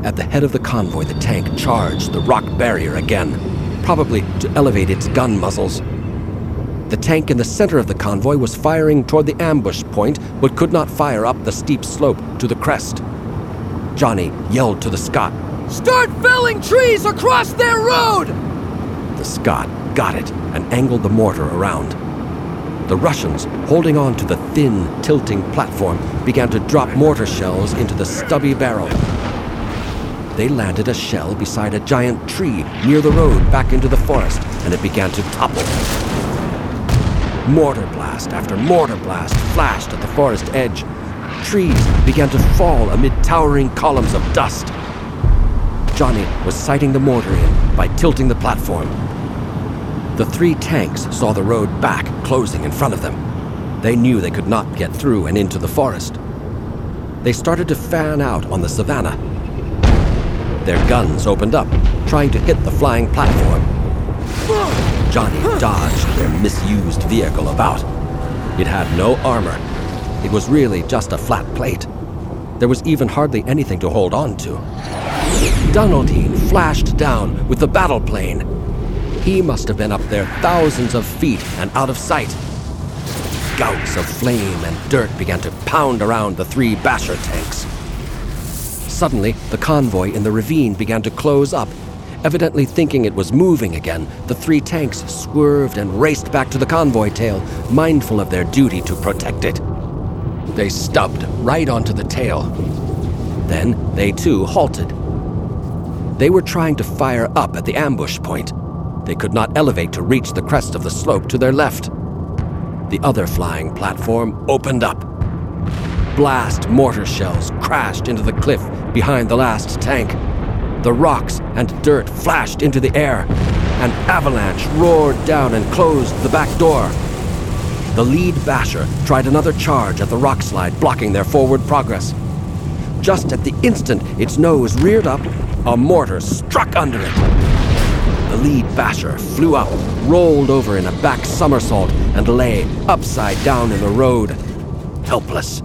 At the head of the convoy, the tank charged the rock barrier again, probably to elevate its gun muzzles. The tank in the center of the convoy was firing toward the ambush point, but could not fire up the steep slope to the crest. Johnny yelled to the Scot, "Start felling trees across their road!" The Scot got it and angled the mortar around. The Russians, holding on to the thin, tilting platform, began to drop mortar shells into the stubby barrel. They landed a shell beside a giant tree near the road back into the forest, and it began to topple. Mortar blast after mortar blast flashed at the forest edge. Trees began to fall amid towering columns of dust. Johnny was sighting the mortar in by tilting the platform. The 3 tanks saw the road back closing in front of them. They knew they could not get through and into the forest. They started to fan out on the savannah. Their guns opened up, trying to hit the flying platform. Johnny dodged their misused vehicle about. It had no armor. It was really just a flat plate. There was even hardly anything to hold on to. Donaldine flashed down with the battle plane. He must have been up there thousands of feet and out of sight. Gouts of flame and dirt began to pound around the 3 Basher tanks. Suddenly, the convoy in the ravine began to close up. Evidently thinking it was moving again, the 3 tanks swerved and raced back to the convoy tail, mindful of their duty to protect it. They stubbed right onto the tail. Then they too halted. They were trying to fire up at the ambush point. They could not elevate to reach the crest of the slope to their left. The other flying platform opened up. Blast mortar shells crashed into the cliff behind the last tank. The rocks and dirt flashed into the air. An avalanche roared down and closed the back door. The lead Basher tried another charge at the rock slide, blocking their forward progress. Just at the instant its nose reared up, a mortar struck under it. The lead Basher flew up, rolled over in a back somersault, and lay upside down in the road, helpless.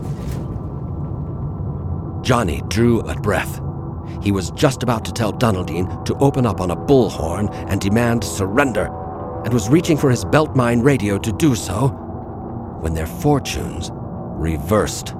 Johnny drew a breath. He was just about to tell Donaldine to open up on a bullhorn and demand surrender, and was reaching for his belt mine radio to do so, when their fortunes reversed.